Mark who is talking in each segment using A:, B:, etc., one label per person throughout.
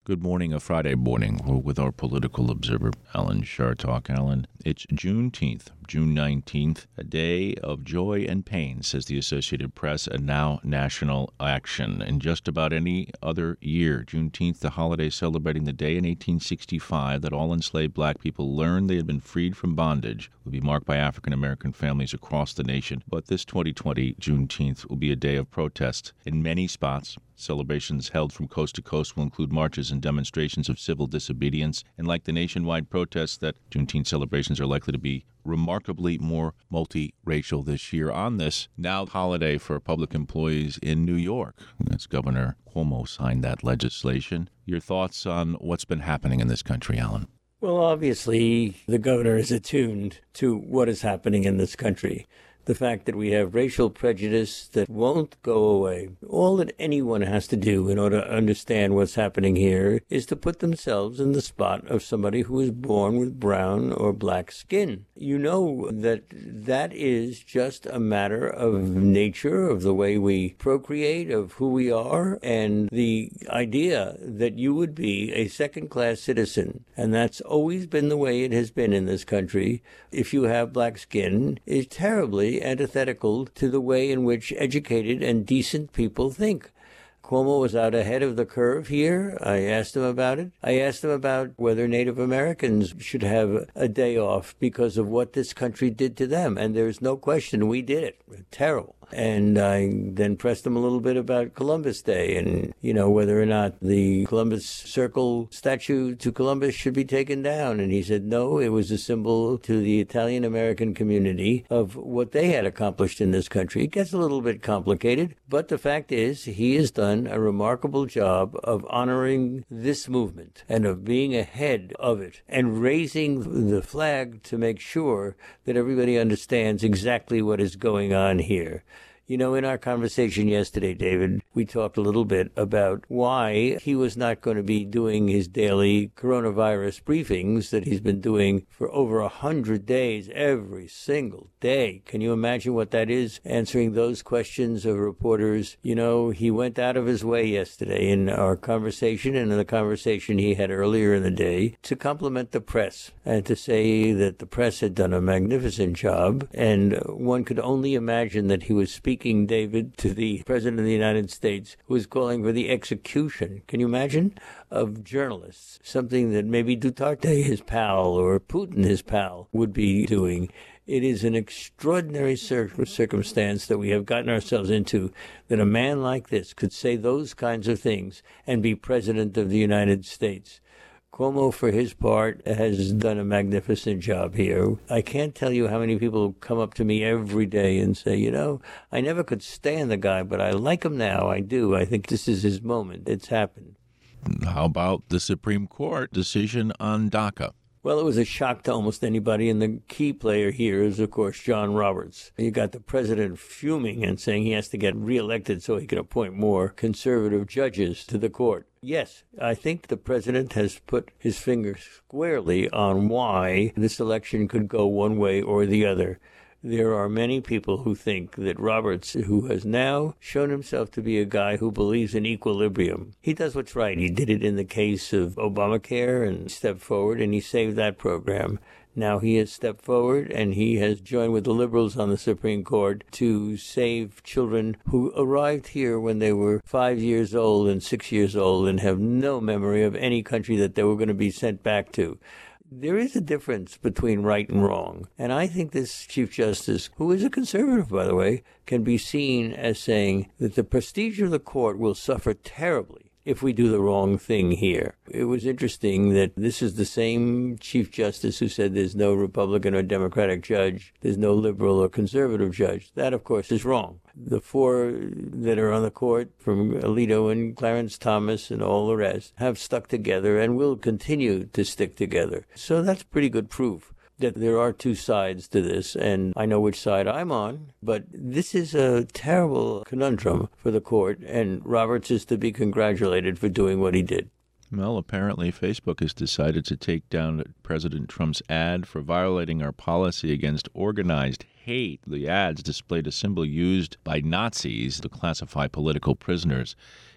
A: Good morning, a Friday morning. We're with our political observer, Alan Chartock. Alan, it's Juneteenth, June 19th, a day of joy and pain, says the Associated Press, and now national action. In just about any other year, Juneteenth, the holiday celebrating the day in 1865 that all enslaved black people learned they had been freed from bondage, will be marked by African-American families across the nation. But this 2020 Juneteenth will be a day of protest in many spots. Celebrations held from coast to coast will include marches and demonstrations of civil disobedience. And like the nationwide protests, that Juneteenth celebrations are likely to be remarkably more multiracial this year on this now holiday for public employees in New York. That's Governor Cuomo signed that legislation. Your thoughts on what's been happening in this country, Alan?
B: Well, obviously, the governor is attuned to what is happening in this country. The fact that we have racial prejudice that won't go away. All that anyone has to do in order to understand what's happening here is to put themselves in the spot of somebody who is born with brown or black skin. You know that that is just a matter of nature, of the way we procreate, of who we are, and the idea that you would be a second-class citizen, and that's always been the way it has been in this country, if you have black skin, is terribly antithetical to the way in which educated and decent people think. Cuomo was out ahead of the curve here. I asked him about it. I asked him about whether Native Americans should have a day off because of what this country did to them. And there's no question we did it. Terrible. And I then pressed him a little bit about Columbus Day and, whether or not the Columbus Circle statue to Columbus should be taken down. And he said, no, it was a symbol to the Italian-American community of what they had accomplished in this country. It gets a little bit complicated, but the fact is he has done a remarkable job of honoring this movement and of being ahead of it and raising the flag to make sure that everybody understands exactly what is going on here. In our conversation yesterday, David, we talked a little bit about why he was not going to be doing his daily coronavirus briefings that he's been doing for over 100 days, every single day. Can you imagine what that is? Answering those questions of reporters. He went out of his way yesterday in our conversation and in the conversation he had earlier in the day to compliment the press and to say that the press had done a magnificent job. And one could only imagine that he was speaking, David, to the President of the United States, who is calling for the execution, can you imagine, of journalists, something that maybe Duterte, his pal, or Putin, his pal, would be doing. It is an extraordinary circumstance that we have gotten ourselves into, that a man like this could say those kinds of things and be President of the United States. Cuomo, for his part, has done a magnificent job here. I can't tell you how many people come up to me every day and say, I never could stand the guy, but I like him now. I do. I think this is his moment. It's happened.
A: How about the Supreme Court decision on DACA?
B: Well, it was a shock to almost anybody, and the key player here is, of course, John Roberts. You got the president fuming and saying he has to get reelected so he can appoint more conservative judges to the court. Yes, I think the president has put his finger squarely on why this election could go one way or the other. There are many people who think that Roberts, who has now shown himself to be a guy who believes in equilibrium, he does what's right. He did it in the case of Obamacare and stepped forward, and he saved that program. Now he has stepped forward and he has joined with the liberals on the Supreme Court to save children who arrived here when they were 5 years old and 6 years old and have no memory of any country that they were going to be sent back to. There is a difference between right and wrong. And I think this Chief Justice, who is a conservative, by the way, can be seen as saying that the prestige of the court will suffer terribly if we do the wrong thing here. It was interesting that this is the same Chief Justice who said there's no Republican or Democratic judge, there's no liberal or conservative judge. That, of course, is wrong. The four that are on the court, from Alito and Clarence Thomas and all the rest, have stuck together and will continue to stick together. So that's pretty good proof that there are two sides to this, and I know which side I'm on, but this is a terrible conundrum for the court, and Roberts is to be congratulated for doing what he did.
A: Well, apparently Facebook has decided to take down President Trump's ad for violating our policy against organized hate. The ads displayed a symbol used by Nazis to classify political prisoners.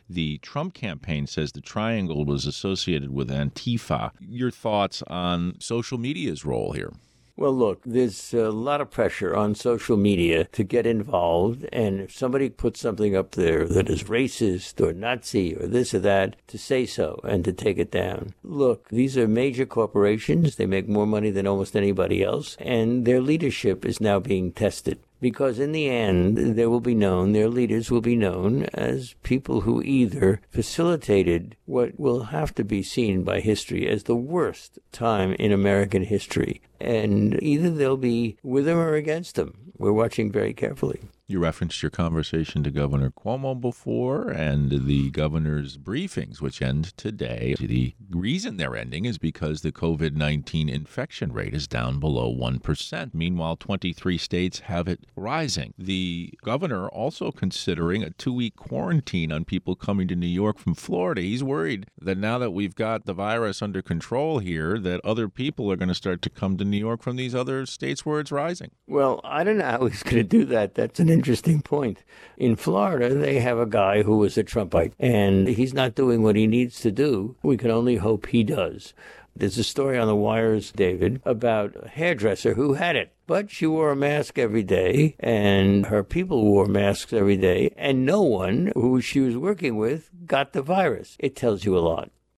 A: The Trump campaign says the triangle was associated with Antifa. Your thoughts on social media's role here?
B: Well, look, there's a lot of pressure on social media to get involved, and if somebody puts something up there that is racist or Nazi or this or that, to say so and to take it down. Look, these are major corporations. They make more money than almost anybody else, and their leadership is now being tested. Because in the end, their leaders will be known as people who either facilitated what will have to be seen by history as the worst time in American history. And either they'll be with them or against them. We're watching very carefully.
A: You referenced your conversation to Governor Cuomo before and the governor's briefings, which end today. The reason they're ending is because the COVID-19 infection rate is down below 1%. Meanwhile, 23 states have it rising. The governor also considering a 2-week quarantine on people coming to New York from Florida. He's worried that now that we've got the virus under control here, that other people are going to start to come to New York from these other states where it's rising.
B: Well, I don't know how he's going to do that. That's an interesting point. In Florida, they have a guy who was a Trumpite, and he's not doing what he needs to do. We can only hope he does. There's a story on the wires, David, about a hairdresser who had it. But she wore a mask every day, and her people wore masks every day, and no one who she was working with got the virus. It tells you a lot.